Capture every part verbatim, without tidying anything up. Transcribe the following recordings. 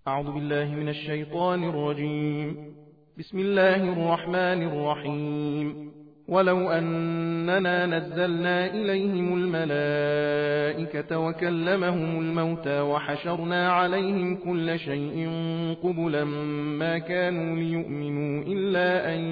أعوذ بالله من الشيطان الرجيم. بسم الله الرحمن الرحيم. ولو أننا نزلنا إليهم الملائكة وكلمهم الموتى وحشرنا عليهم كل شيء قبلا ما كانوا ليؤمنوا إلا أن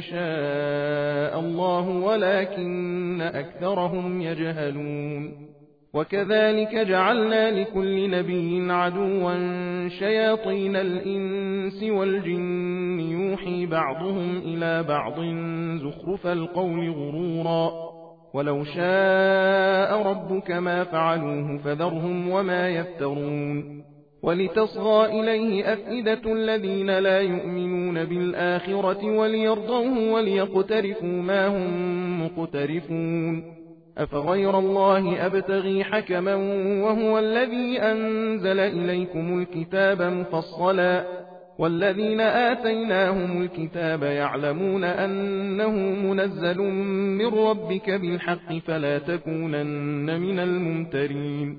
يشاء الله ولكن أكثرهم يجهلون. وكذلك جعلنا لكل نبي عدوا شياطين الإنس والجن يوحي بعضهم إلى بعض زخرف القول غرورا ولو شاء ربك ما فعلوه فذرهم وما يفترون. ولتصغى إليه أفئدة الذين لا يؤمنون بالآخرة وليرضوه وليقترفوا ما هم مقترفون. أفغير الله أبتغي حكما وهو الذي أنزل إليكم الكتاب مفصلا والذين آتيناهم الكتاب يعلمون أنه منزل من ربك بالحق فلا تكونن من الممترين.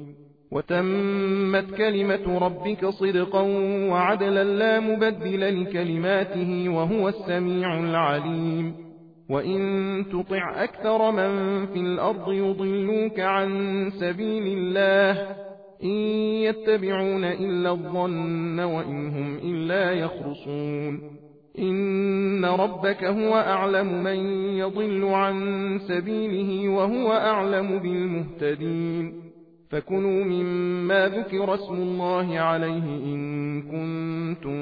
وتمت كلمة ربك صدقا وعدلا لا مبدل لكلماته وهو السميع العليم. وإن تطع أكثر من في الأرض يضلوك عن سبيل الله إن يتبعون إلا الظن وإن هم إلا يخرصون. إن ربك هو أعلم من يضل عن سبيله وهو أعلم بالمهتدين. فكلوا مما ذكر اسم الله عليه إن كنتم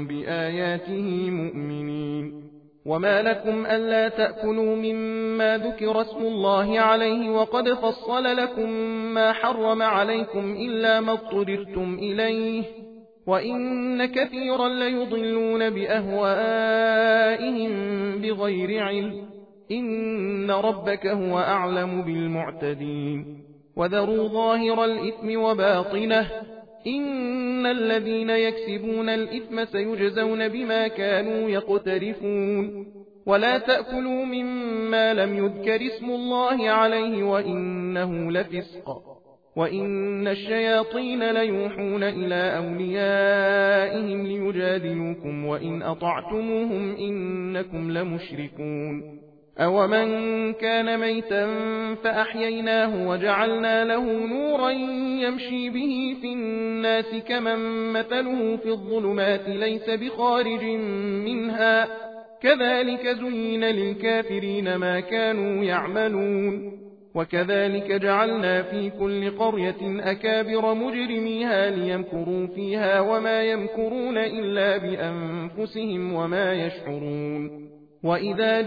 بآياته مؤمنين. وما لكم ألا تأكلوا مما ذكر اسم الله عليه وقد فصل لكم ما حرم عليكم إلا ما اضطررتم إليه وإن كثيرا ليضلون بأهوائهم بغير علم إن ربك هو أعلم بالمعتدين. وذروا ظاهر الإثم وباطنه إن الذين يكسبون الإثم سيجزون بما كانوا يقترفون. ولا تأكلوا مما لم يذكر اسم الله عليه وإنه لفسق وإن الشياطين ليوحون إلى أوليائهم ليجادلوكم وإن أطعتموهم إنكم لمشركون. أومن كان ميتا فأحييناه وجعلنا له نورا يمشي به في الناس كمن مثله في الظلمات ليس بخارج منها كذلك زين للكافرين ما كانوا يعملون. وكذلك جعلنا في كل قرية أكابر مجرميها ليمكروا فيها وما يمكرون إلا بأنفسهم وما يشعرون. وإذا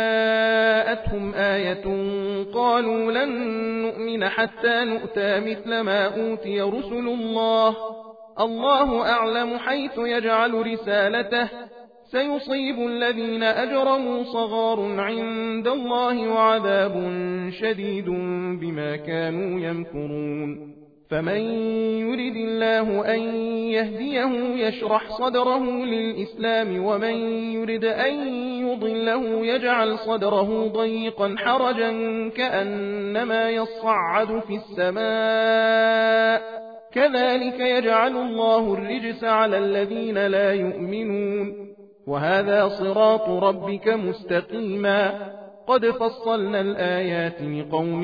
جاءتهم آية قالوا لن نؤمن حتى نؤتى مثل ما أوتي رسل الله الله أعلم حيث يجعل رسالته سيصيب الذين أجرموا صغار عند الله وعذاب شديد بما كانوا يمكرون. فمن يرد الله أن يهديه يشرح صدره للإسلام ومن يرد أن يضله يجعل صدره ضيقا حرجا كأنما يصعد في السماء كذلك يجعل الله الرجس على الذين لا يؤمنون. وهذا صراط ربك مستقيما قد فصلنا الآيات لقوم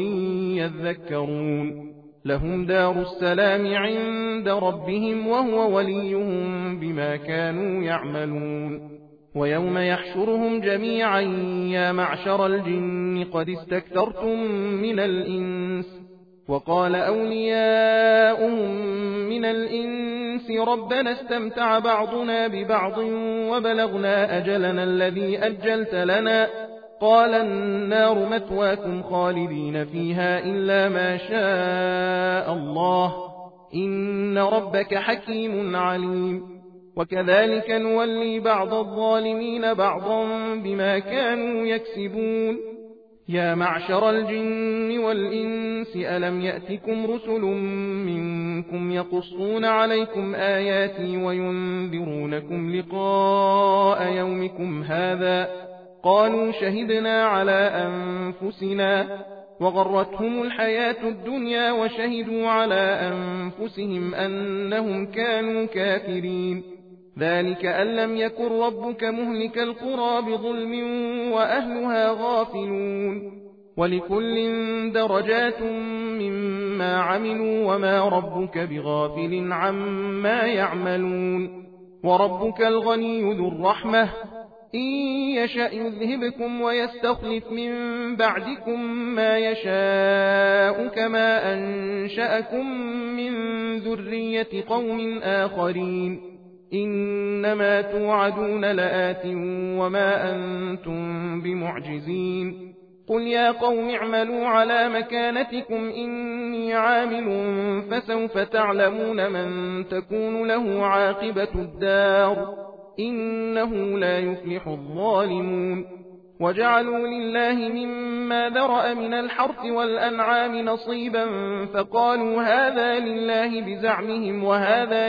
يذكرون. لهم دار السلام عند ربهم وهو وليهم بما كانوا يعملون. ويوم يحشرهم جميعا يا معشر الجن قد استكثرتم من الإنس وقال أولياؤهم من الإنس ربنا استمتع بعضنا ببعض وبلغنا أجلنا الذي أجلت لنا قال النار مثواكم خالدين فيها إلا ما شاء الله إن ربك حكيم عليم. وكذلك نولي بعض الظالمين بعضا بما كانوا يكسبون. يا معشر الجن والإنس ألم يأتكم رسل منكم يقصون عليكم آياتي وينذرونكم لقاء يومكم هذا قالوا شهدنا على أنفسنا وغرتهم الحياة الدنيا وشهدوا على أنفسهم أنهم كانوا كافرين. ذلك أن لم يكن ربك مهلك القرى بظلم وأهلها غافلون. ولكل درجات مما عملوا وما ربك بغافل عما يعملون. وربك الغني ذو الرحمة إن يشأ يذهبكم ويستخلف من بعدكم ما يشاء كما أنشأكم من ذرية قوم آخرين. إنما توعدون لآت وما أنتم بمعجزين. قل يا قوم اعملوا على مكانتكم إني عامل فسوف تعلمون من تكون له عاقبة الدار إنه لا يفلح الظالمون. وجعلوا لله مما ذرأ من الحرث والأنعام نصيبا فقالوا هذا لله بزعمهم وهذا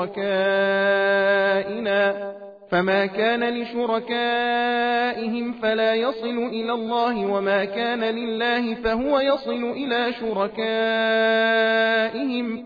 لشركائنا فما كان لشركائهم فلا يصل إلى الله وما كان لله فهو يصل إلى شركائهم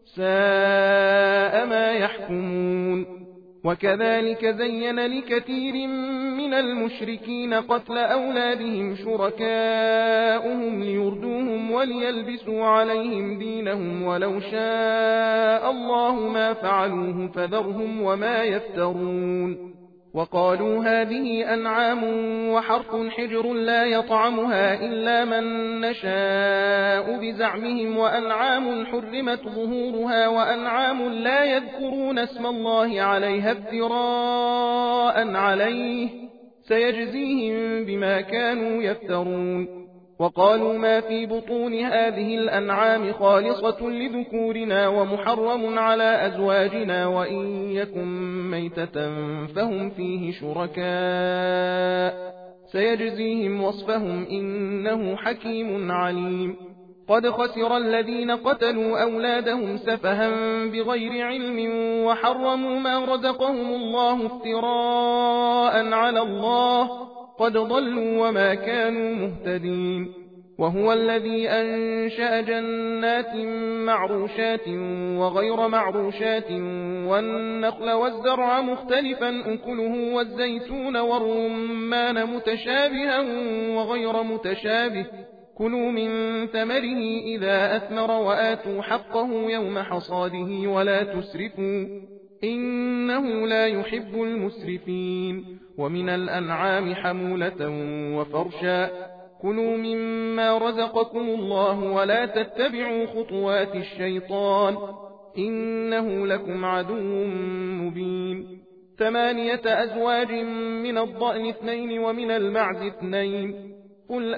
ساء ما يحكمون. وكذلك زين لكثير من المشركين قتل أولادهم شركاؤهم ليردوهم وليلبسوا عليهم دينهم ولو شاء الله ما فعلوه فذرهم وما يفترون. وقالوا هذه أنعام وحرث حجر لا يطعمها إلا من نشاء بزعمهم وأنعام حرمت ظهورها وأنعام لا يذكرون اسم الله عليها افتراء عليه سيجزيهم بما كانوا يفترون. وقالوا ما في بطون هذه الأنعام خالصة لذكورنا ومحرم على أزواجنا وإن يكن ميتة فهم فيه شركاء سيجزيهم وصفهم إنه حكيم عليم. قد خسر الذين قتلوا أولادهم سفها بغير علم وحرموا ما رزقهم الله افتراء على الله قد ضلوا وما كانوا مهتدين. وهو الذي أنشأ جنات معروشات وغير معروشات والنخل والزرع مختلفا أكله والزيتون والرمان متشابها وغير متشابه كلوا من ثمره إذا أثمر وآتوا حقه يوم حصاده ولا تسرفوا إنه لا يحب المسرفين. ومن الأنعام حمولة وفرشا كلوا مما رزقكم الله ولا تتبعوا خطوات الشيطان إنه لكم عدو مبين. ثمانية أزواج من الضأن اثنين ومن المعز اثنين قل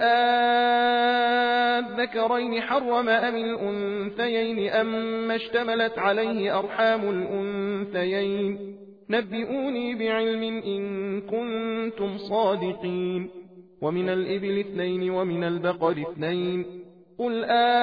آذكرين حرم أم الأنثيين أما اشتملت عليه أرحام الأنثيين نبئوني بعلم إن كنتم صادقين. ومن الإبل اثنين ومن البقر اثنين قل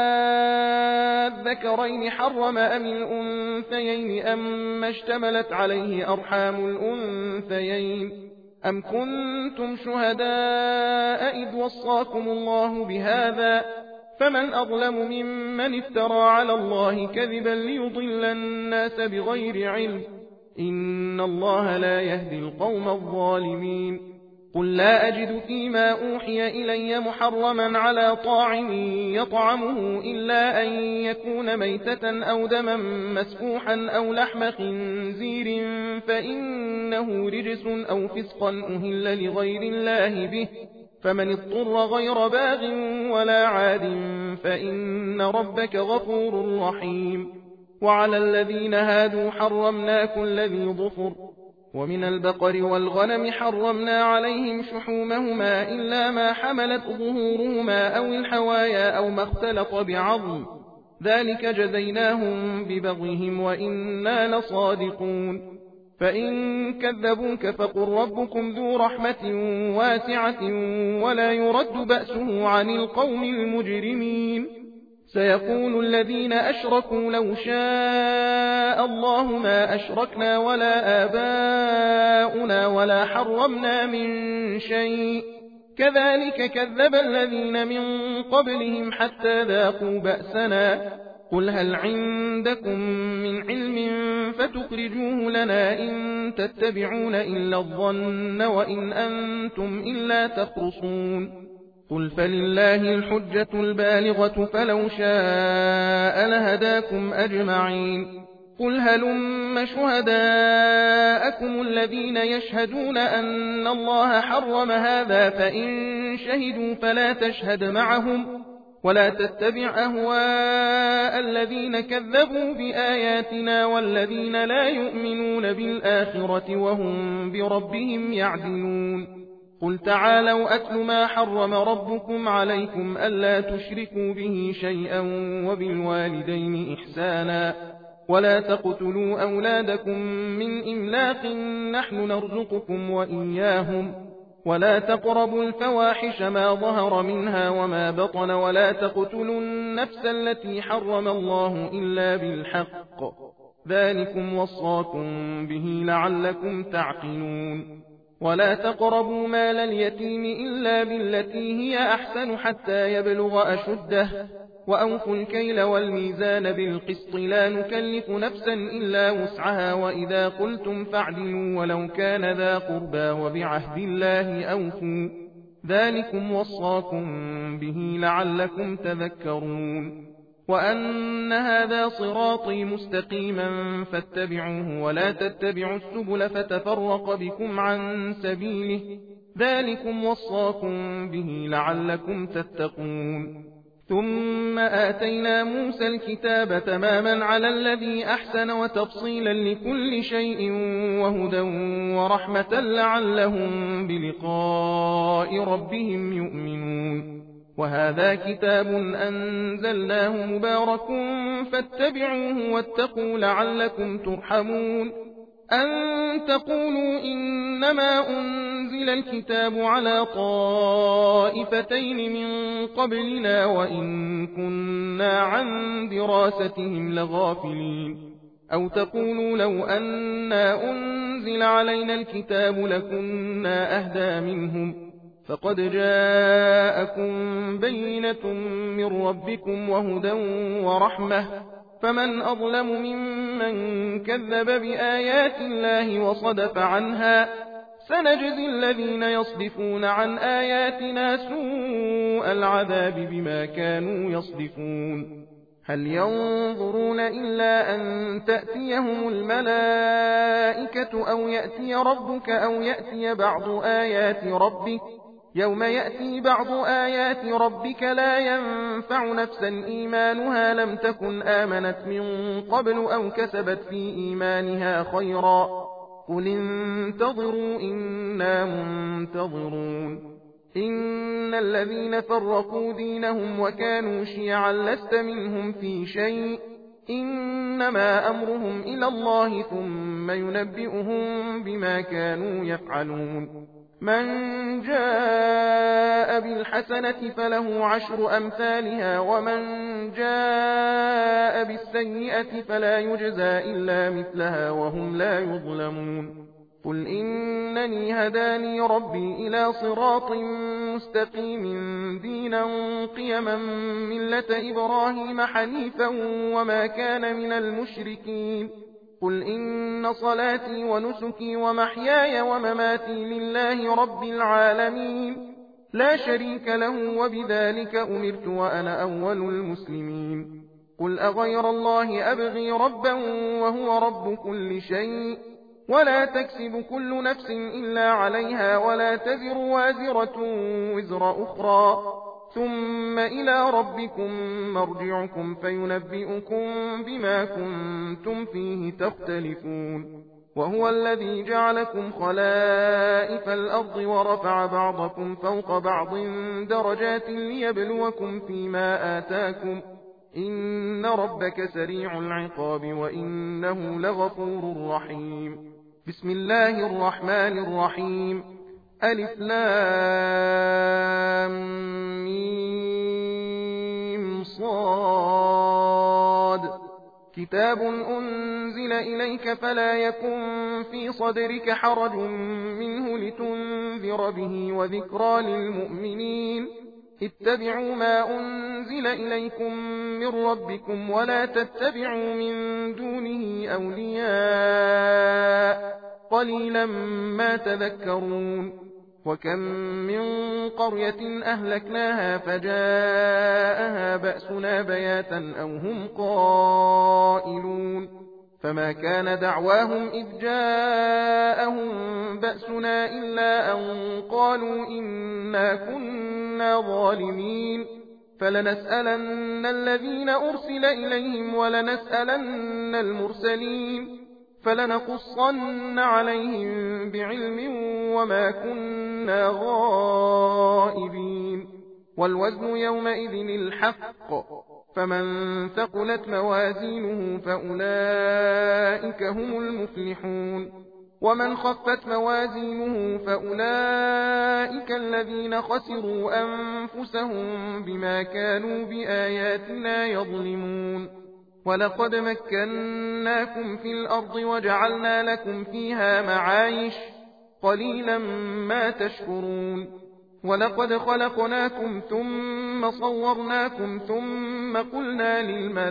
آذكرين حرم أم الأنثيين أما اشتملت عليه أرحام الأنثيين أم كنتم شهداء إذ وصاكم الله بهذا فمن أظلم ممن افترى على الله كذبا ليضل الناس بغير علم إن الله لا يهدي القوم الظالمين. قل لا أجد فيما أوحي إلي محرما على طاعم يطعمه إلا أن يكون ميتة أو دما مسفوحا أو لحم خنزير فإنه رجس أو فسقا أهل لغير الله به فمن اضطر غير باغ ولا عاد فإن ربك غفور رحيم. وعلى الذين هادوا حرمنا كل ذي ظفر ومن البقر والغنم حرمنا عليهم شحومهما إلا ما حملت ظهورهما أو الحوايا أو ما اختلط بعظم ذلك جزيناهم ببغيهم وإنا لصادقون. فإن كذبوك فقل ربكم ذو رحمة واسعة ولا يرد بأسه عن القوم المجرمين. سيقول الذين أشركوا لو شاء الله ما أشركنا ولا آباؤنا ولا حرمنا من شيء كذلك كذب الذين من قبلهم حتى ذاقوا بأسنا قل هل عندكم من علم فتخرجوه لنا إن تتبعون إلا الظن وإن أنتم إلا تخرصون قل فلله الحجة البالغة فلو شاء لهداكم أجمعين قل هلم شهداءكم الذين يشهدون أن الله حرم هذا فإن شهدوا فلا تشهد معهم ولا تتبع أهواء الذين كذبوا بآياتنا والذين لا يؤمنون بالآخرة وهم بربهم يعدلون قل تعالوا أتل ما حرم ربكم عليكم ألا تشركوا به شيئا وبالوالدين إحسانا ولا تقتلوا أولادكم من إملاق نحن نرزقكم وإياهم ولا تقربوا الفواحش ما ظهر منها وما بطن ولا تقتلوا النفس التي حرم الله إلا بالحق ذلكم وصاكم به لعلكم تعقلون ولا تقربوا مال اليتيم إلا بالتي هي أحسن حتى يبلغ أشده وأوفوا الكيل والميزان بالقسط لا نكلف نفسا إلا وسعها وإذا قلتم فاعدلوا ولو كان ذا قربى وبعهد الله أوفوا ذلكم وصاكم به لعلكم تذكرون وأن هذا صراطي مستقيما فاتبعوه ولا تتبعوا السبل فتفرق بكم عن سبيله ذلكم وصاكم به لعلكم تتقون ثم آتينا موسى الكتاب تماما على الذي أحسن وتفصيلا لكل شيء وهدى ورحمة لعلهم بلقاء ربهم يؤمنون وهذا كتاب أنزلناه مبارك فاتبعوه واتقوا لعلكم ترحمون أن تقولوا إنما أنزل الكتاب على طائفتين من قبلنا وإن كنا عن دراستهم لغافلين أو تقولوا لو أنا أنزل علينا الكتاب لكنا أهدى منهم فقد جاءكم بينة من ربكم وهدى ورحمة فمن أظلم ممن كذب بآيات الله وصدف عنها سنجزي الذين يصدفون عن آياتنا سوء العذاب بما كانوا يصدفون هل ينظرون إلا أن تأتيهم الملائكة أو يأتي ربك أو يأتي بعض آيات ربك يوم يأتي بعض آيات ربك لا ينفع نفسا إيمانها لم تكن آمنت من قبل أو كسبت في إيمانها خيرا قل انتظروا إنا منتظرون إن الذين فرقوا دينهم وكانوا شيعا لست منهم في شيء إنما أمرهم إلى الله ثم ينبئهم بما كانوا يفعلون من جاء بالحسنة فله عشر أمثالها ومن جاء بالسيئة فلا يجزى إلا مثلها وهم لا يظلمون قل إنني هداني ربي إلى صراط مستقيم دينا قيما ملة إبراهيم حنيفا وما كان من المشركين قل إن صلاتي ونسكي ومحياي ومماتي لله رب العالمين لا شريك له وبذلك أمرت وأنا أول المسلمين قل أغير الله أبغي ربا وهو رب كل شيء ولا تكسب كل نفس إلا عليها ولا تزر وازرة وزر أخرى ثم إلى ربكم مرجعكم فينبئكم بما كنتم فيه تختلفون وهو الذي جعلكم خلائف الأرض ورفع بعضكم فوق بعض درجات ليبلوكم فيما آتاكم إن ربك سريع العقاب وإنه لغفور رحيم بسم الله الرحمن الرحيم ألف لام ميم صاد كتاب أنزل إليك فلا يكن في صدرك حرج منه لتنذر به وذكرى للمؤمنين اتبعوا ما أنزل إليكم من ربكم ولا تتبعوا من دونه أولياء قليلا ما تذكرون وكم من قرية أهلكناها فجاءها بأسنا بياتا أو هم قائلون فما كان دعواهم إذ جاءهم بأسنا إلا أن قالوا إنا كنا ظالمين فلنسألن الذين أرسل إليهم ولنسألن المرسلين فلنقصن عليهم بعلم وما كنا غائبين والوزن يومئذ الحق فمن ثقلت موازينه فأولئك هم المفلحون ومن خفت موازينه فأولئك الذين خسروا أنفسهم بما كانوا بآياتنا يظلمون ولقد مكناكم في الأرض وجعلنا لكم فيها معايش قليلا ما تشكرون ولقد خلقناكم ثم صورناكم ثم قلنا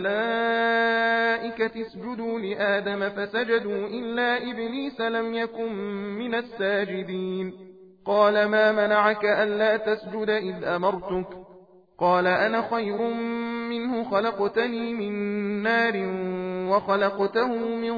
للملائكة اسجدوا لآدم فسجدوا إلا إبليس لم يكن من الساجدين قال ما منعك ألا تسجد إذ أمرتك قال أنا خير منه خلقتني من نار وخلقته من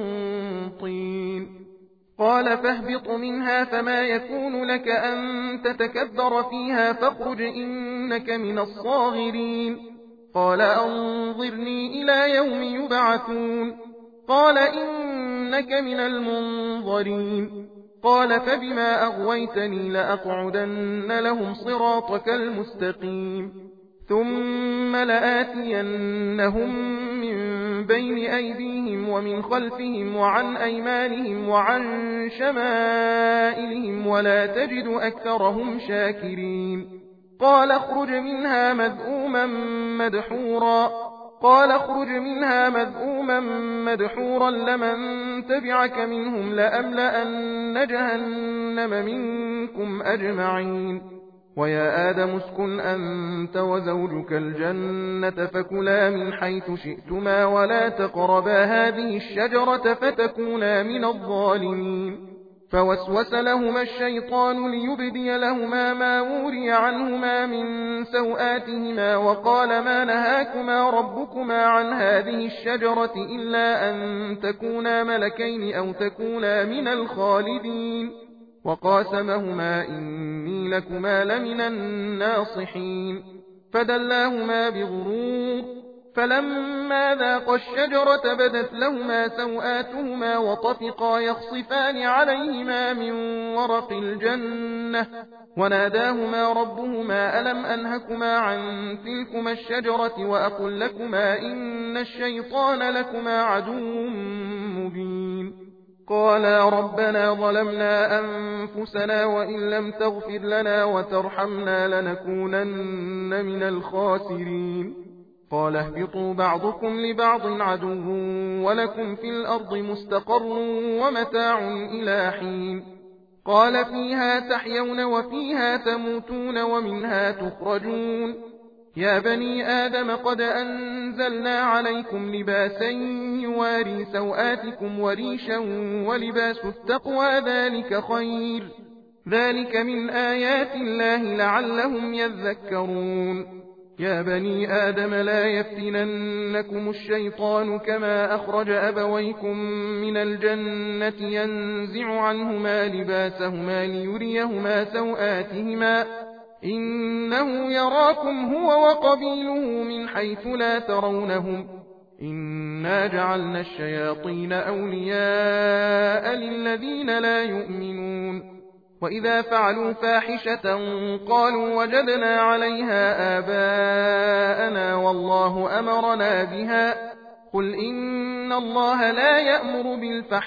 طين قال فاهبط منها فما يكون لك أن تتكبر فيها فاخرج إنك من الصاغرين قال أنظرني إلى يوم يبعثون قال إنك من المنظرين قال فبما أغويتني لأقعدن لهم صراطك المستقيم ثم لآتينهم من بين أيديهم ومن خلفهم وعن أيمانهم وعن شمائلهم ولا تجد أكثرهم شاكرين قال اخرج منها مذءوما مدحورا قال اخرج منها مذءوما مدحورا لمن تبعك منهم لأملأن جهنم منكم أجمعين ويا آدم اسكن أنت وزوجك الجنة فكلا من حيث شئتما ولا تقربا هذه الشجرة فتكونا من الظالمين فوسوس لهما الشيطان ليبدي لهما ما وري عنهما من سوآتهما وقال ما نهاكما ربكما عن هذه الشجرة إلا أن تكونا ملكين أو تكونا من الخالدين وقاسمهما إني لكما لمن الناصحين فدلاهما بغرور فلما ذاقا الشجرة بدت لهما سوآتهما وطفقا يخصفان عليهما من ورق الجنة وناداهما ربهما ألم أنهكما عن تلكما الشجرة وأقل لكما إن الشيطان لكما عدو مبين قالا ربنا ظلمنا أنفسنا وإن لم تغفر لنا وترحمنا لنكونن من الخاسرين قال اهبطوا بعضكم لبعض عدو ولكم في الأرض مستقر ومتاع إلى حين قال فيها تحيون وفيها تموتون ومنها تخرجون يا بني آدم قد أنزلنا عليكم لباسا يواري سوآتكم وريشا ولباس التقوى ذلك خير ذلك من آيات الله لعلهم يذكرون يا بني آدم لا يفتننكم الشيطان كما أخرج أبويكم من الجنة ينزع عنهما لباسهما ليريهما سوآتهما إنه يراكم هو وقبيله من حيث لا ترونهم إنا جعلنا الشياطين أولياء للذين لا يؤمنون وإذا فعلوا فاحشة قالوا وجدنا عليها آباءنا والله أمرنا بها قل إن الله لا يأمر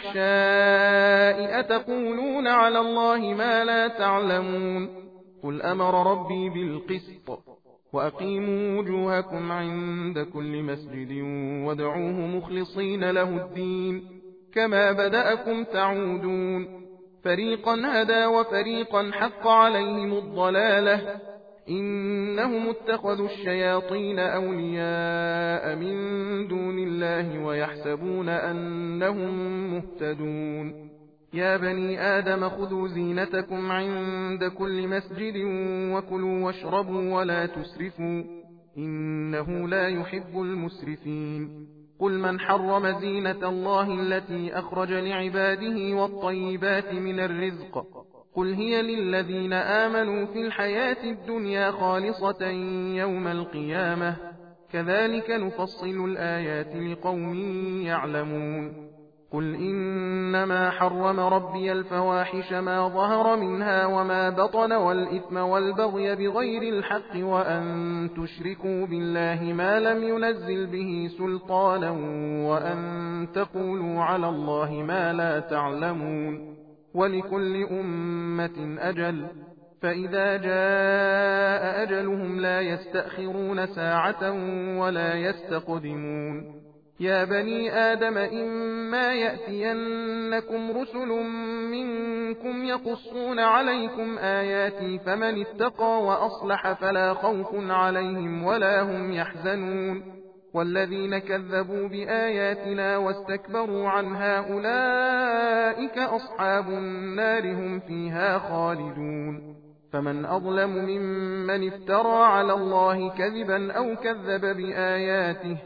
بالفحشاء أتقولون على الله ما لا تعلمون قل أمر ربي بالقسط وأقيموا وجوهكم عند كل مسجد وادعوه مخلصين له الدين كما بدأكم تعودون فريقا هدى وفريقا حق عليهم الضلالة إنهم اتخذوا الشياطين أولياء من دون الله ويحسبون أنهم مهتدون يا بني آدم خذوا زينتكم عند كل مسجد وكلوا واشربوا ولا تسرفوا إنه لا يحب المسرفين قل من حرم زينة الله التي أخرج لعباده والطيبات من الرزق قل هي للذين آمنوا في الحياة الدنيا خالصة يوم القيامة كذلك نفصل الآيات لقوم يعلمون قل إنما حرم ربي الفواحش ما ظهر منها وما بطن والإثم والبغي بغير الحق وأن تشركوا بالله ما لم ينزل به سلطانا وأن تقولوا على الله ما لا تعلمون ولكل أمة أجل فإذا جاء أجلهم لا يستأخرون ساعة ولا يستقدمون يا بني آدم إما يأتينكم رسل منكم يقصون عليكم آياتي فمن اتقى وأصلح فلا خوف عليهم ولا هم يحزنون والذين كذبوا بآياتنا واستكبروا عنها أولئك أصحاب النار هم فيها خالدون فمن أظلم ممن افترى على الله كذبا أو كذب بآياته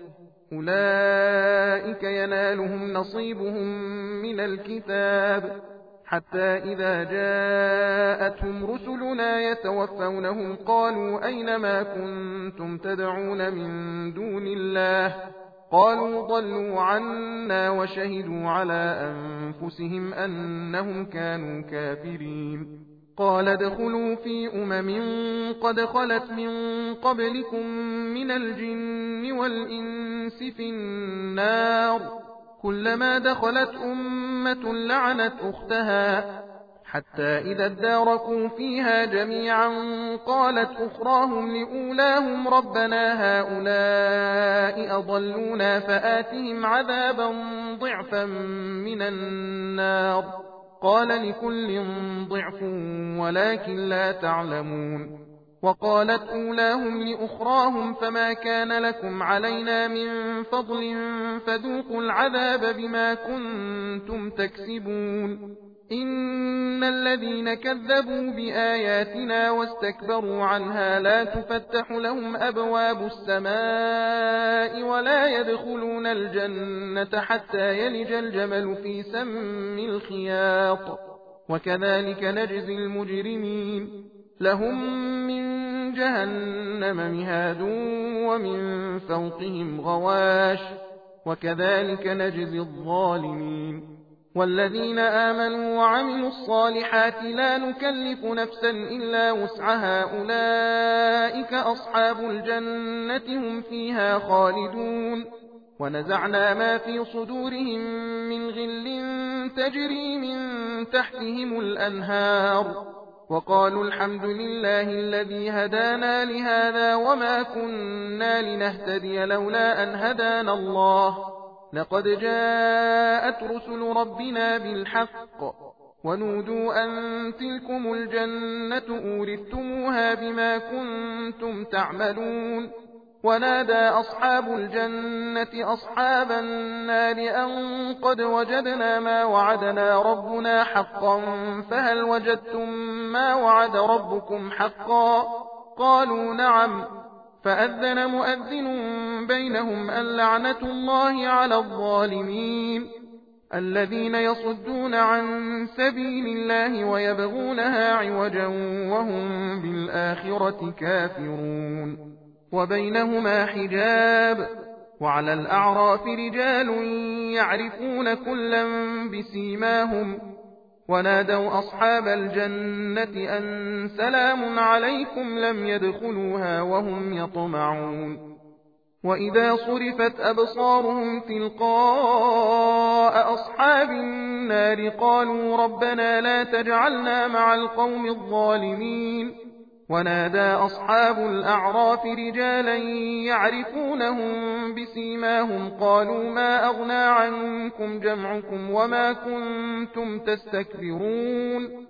أولئك ينالهم نصيبهم من الكتاب حتى إذا جاءتهم رسلنا يتوفونهم قالوا أين ما كنتم تدعون من دون الله قالوا ضلوا عنا وشهدوا على أنفسهم أنهم كانوا كافرين قال ادخلوا في أمم قد خلت من قبلكم من الجن والإنس في النار كلما دخلت أمة لعنت أختها حتى إذا اداركوا فيها جميعا قالت أخراهم لأولاهم ربنا هؤلاء أضلونا فآتهم عذابا ضعفا من النار قال لكل ضعف ولكن لا تعلمون وقالت أولاهم لأخراهم فما كان لكم علينا من فضل فذوقوا العذاب بما كنتم تكسبون إن الذين كذبوا بآياتنا واستكبروا عنها لا تفتح لهم أبواب السماء ولا يدخلون الجنة حتى يلج الجمل في سم الخياط وكذلك نجزي المجرمين لهم من جهنم مهاد ومن فوقهم غواش وكذلك نجزي الظالمين والذين آمنوا وعملوا الصالحات لا نكلف نفسا إلا وسعها أولئك أصحاب الجنة هم فيها خالدون ونزعنا ما في صدورهم من غل تجري من تحتهم الأنهار وقالوا الحمد لله الذي هدانا لهذا وما كنا لنهتدي لولا أن هدانا الله لقد جاءت رسل ربنا بالحق ونودوا أن تلكم الجنة أورثتموها بما كنتم تعملون ونادى أصحاب الجنة أصحاب النار أن قد وجدنا ما وعدنا ربنا حقا فهل وجدتم ما وعد ربكم حقا قالوا نعم فأذن مؤذن بينهم اللعنة الله على الظالمين الذين يصدون عن سبيل الله ويبغونها عوجا وهم بالآخرة كافرون وبينهما حجاب وعلى الأعراف رجال يعرفون كلا بسيماهم ونادوا أصحاب الجنة أن سلام عليكم لم يدخلوها وهم يطمعون وإذا صرفت أبصارهم تلقاء أصحاب النار قالوا ربنا لا تجعلنا مع القوم الظالمين ونادى أصحاب الأعراف رجالا يعرفونهم بسيماهم قالوا ما أغنى عنكم جمعكم وما كنتم تستكبرون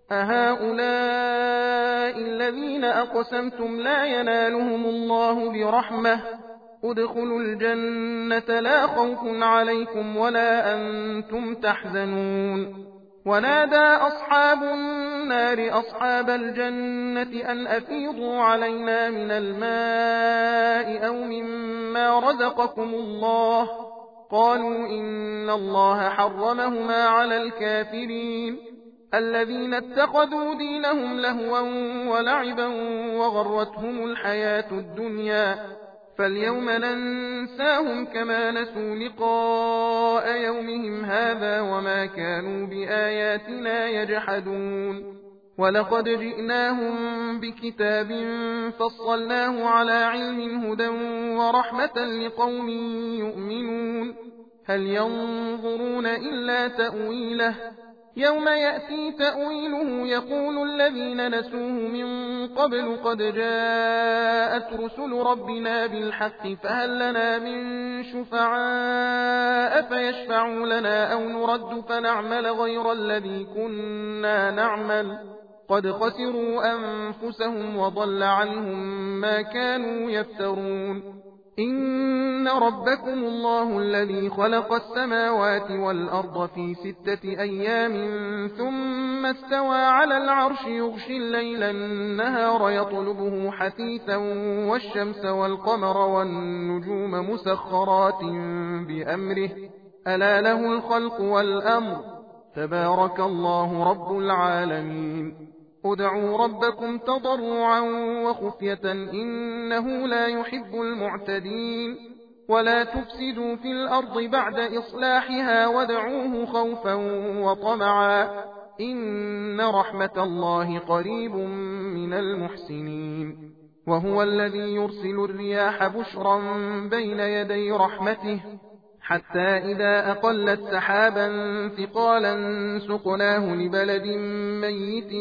أهؤلاء الذين أقسمتم لا ينالهم الله برحمة ادخلوا الجنة لا خوف عليكم ولا أنتم تحزنون ونادى أصحاب النار أصحاب الجنة أن أفيضوا علينا من الماء أو مما رزقكم الله قالوا إن الله حرمهما على الكافرين الذين اتخذوا دينهم لهوا ولعبا وغرتهم الحياة الدنيا فاليوم ننساهم كما نسوا لقاء يومهم هذا وما كانوا بآياتنا يجحدون ولقد جئناهم بكتاب فصلناه على علم هدى ورحمة لقوم يؤمنون هل ينظرون إلا تأويله يوم يأتي تأويله يقول الذين نسوه من قبل قد جاءت رسل ربنا بالحق فهل لنا من شفعاء فيشفعوا لنا أو نرد فنعمل غير الذي كنا نعمل قد خسروا أنفسهم وضل عنهم ما كانوا يفترون إن ربكم الله الذي خلق السماوات والأرض في ستة أيام ثم استوى على العرش يغشي الليل النهار يطلبه حثيثا والشمس والقمر والنجوم مسخرات بأمره ألا له الخلق والأمر تبارك الله رب العالمين ادعوا ربكم تضرعا وخفية إنه لا يحب المعتدين ولا تفسدوا في الأرض بعد إصلاحها وادعوه خوفا وطمعا إن رحمة الله قريب من المحسنين وهو الذي يرسل الرياح بشرا بين يدي رحمته حتى إذا أقلت سحابا ثقالا سقناه لبلد ميت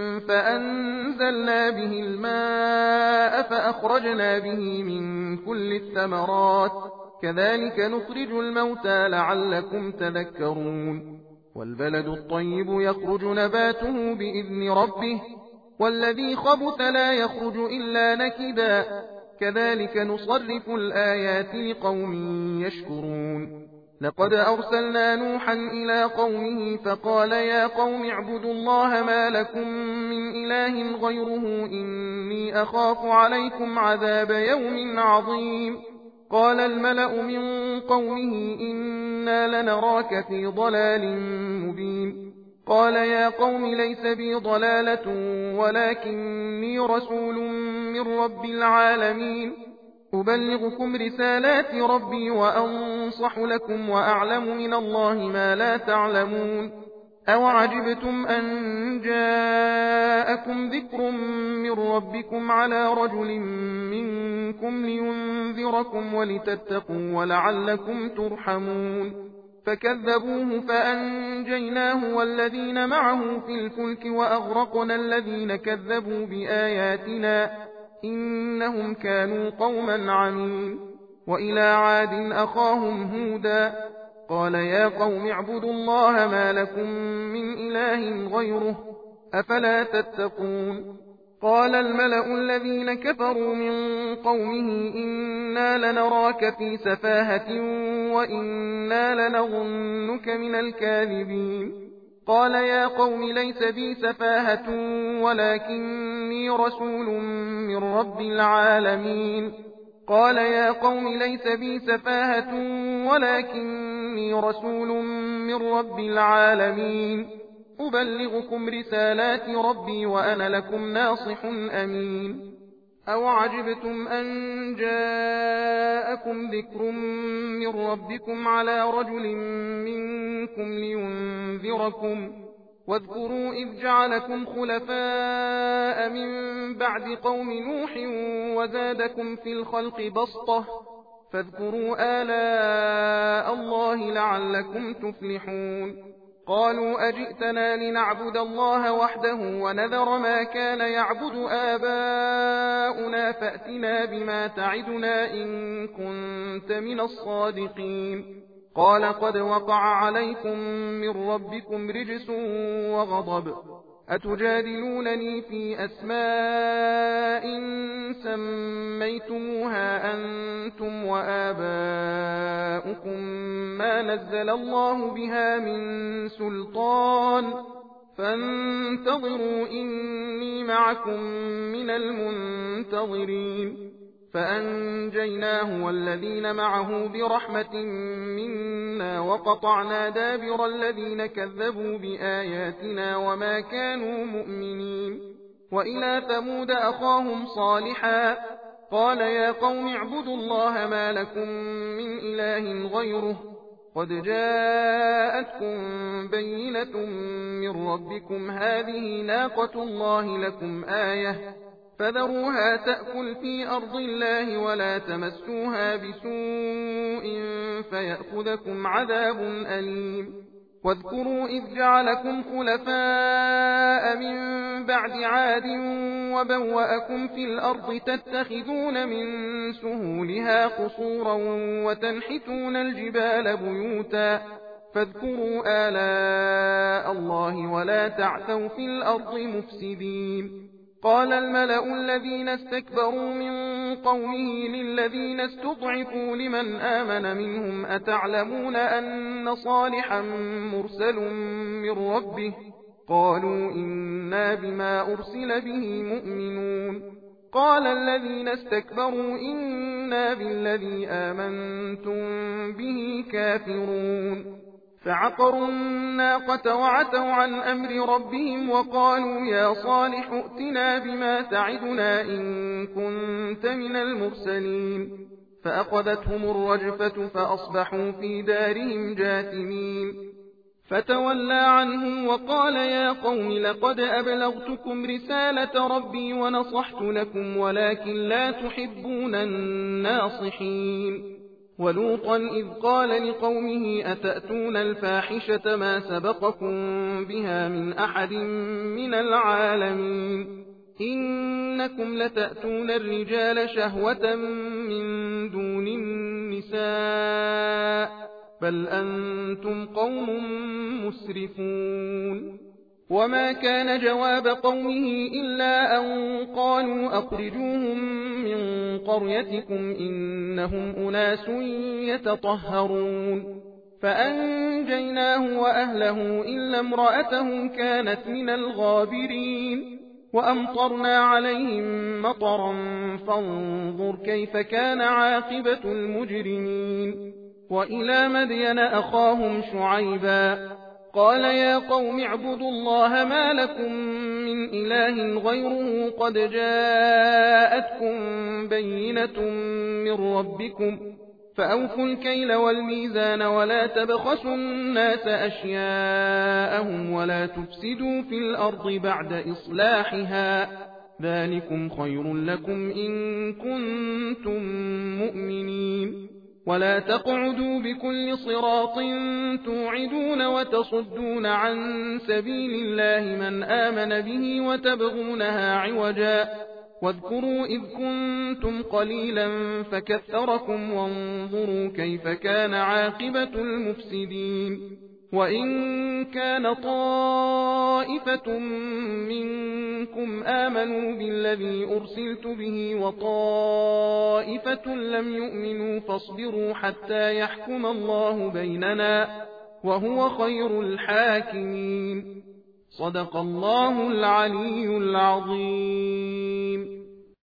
فأنزلنا به الماء فأخرجنا به من كل الثمرات كذلك نخرج الموتى لعلكم تذكرون والبلد الطيب يخرج نباته بإذن ربه والذي خبث لا يخرج إلا نكدا كذلك نصرف الآيات لقوم يشكرون لقد أرسلنا نوحا إلى قومه فقال يا قوم اعبدوا الله ما لكم من إله غيره إني أخاف عليكم عذاب يوم عظيم قال الملأ من قومه إنا لنراك في ضلال مبين قال يا قوم ليس بي ضلالة ولكني رسول من رب العالمين أبلغكم رسالات ربي وأنصح لكم وأعلم من الله ما لا تعلمون أوعجبتم أن جاءكم ذكر من ربكم على رجل منكم لينذركم ولتتقوا ولعلكم ترحمون فكذبوه فأنجيناه والذين معه في الفلك وأغرقنا الذين كذبوا بآياتنا إنهم كانوا قوما عمين وإلى عاد أخاهم هودا قال يا قوم اعبدوا الله ما لكم من إله غيره أفلا تتقون قال الملأ الذين كفروا من قومه إنا لنراك في سفاهة وإنا لنظنك من الكاذبين قال يا قوم ليس بي سفاهة ولكني رسول من رب العالمين قال يا قوم ليس بي سفاهة ولكني رسول من رب العالمين أبلغكم رسالات ربي وأنا لكم ناصح أمين أوعجبتم أن جاءكم ذكر من ربكم على رجل منكم لينذركم واذكروا إذ جعلكم خلفاء من بعد قوم نوح وزادكم في الخلق بسطة فاذكروا آلاء الله لعلكم تفلحون قالوا أجئتنا لنعبد الله وحده ونذر ما كان يعبد آباؤنا فأتنا بما تعدنا إن كنت من الصادقين قال قد وقع عليكم من ربكم رجس وغضب أتجادلونني في أسماء سميتموها أنتم وآباؤكم ما نزل الله بها من سلطان فانتظروا إني معكم من المنتظرين فأنجيناه والذين معه برحمة منا وقطعنا دابر الذين كذبوا بآياتنا وما كانوا مؤمنين وإلى ثمود أخاهم صالحا قال يا قوم اعبدوا الله ما لكم من إله غيره قد جاءتكم بينة من ربكم هذه ناقة الله لكم آية فذروها تأكل في أرض الله ولا تمسوها بسوء فيأخذكم عذاب أليم واذكروا إذ جعلكم خلفاء من بعد عاد وبوأكم في الأرض تتخذون من سهولها قصورا وتنحتون الجبال بيوتا فاذكروا آلاء الله ولا تعثوا في الأرض مفسدين قال الملأ الذين استكبروا من قومه للذين استضعفوا لمن آمن منهم أتعلمون أن صالحا مرسل من ربه قالوا إنا بما أرسل به مؤمنون قال الذين استكبروا إنا بالذي آمنتم به كافرون فعقروا الناقة وعتوا عن أمر ربهم وقالوا يا صالح ائتنا بما تعدنا إن كنت من المرسلين فأخذتهم الرجفة فأصبحوا في دارهم جاثمين فتولى عنهم وقال يا قوم لقد أبلغتكم رسالة ربي ونصحت لكم ولكن لا تحبون الناصحين ولوطا إذ قال لقومه أتأتون الفاحشة ما سبقكم بها من أحد من العالمين إنكم لتأتون الرجال شهوة من دون النساء بل أنتم قوم مسرفون وما كان جواب قومه إلا أن قالوا أخرجوهم من قريتكم إنهم أناس يتطهرون فأنجيناه وأهله إلا امرأته كانت من الغابرين وأمطرنا عليهم مطرا فانظر كيف كان عاقبة المجرمين وإلى مدين أخاهم شعيبا قال يا قوم اعبدوا الله ما لكم من إله غيره قد جاءتكم بينة من ربكم فأوفوا الكيل والميزان ولا تبخسوا الناس أشياءهم ولا تفسدوا في الأرض بعد إصلاحها ذلكم خير لكم إن كنتم مؤمنين ولا تقعدوا بكل صراط توعدون وتصدون عن سبيل الله من آمن به وتبغونها عوجا واذكروا إذ كنتم قليلا فكثركم وانظروا كيف كان عاقبة المفسدين وإن كان طائفة منكم آمنوا بالذي أرسلت به وطائفة لم يؤمنوا فاصبروا حتى يحكم الله بيننا وهو خير الحاكمين صدق الله العلي العظيم.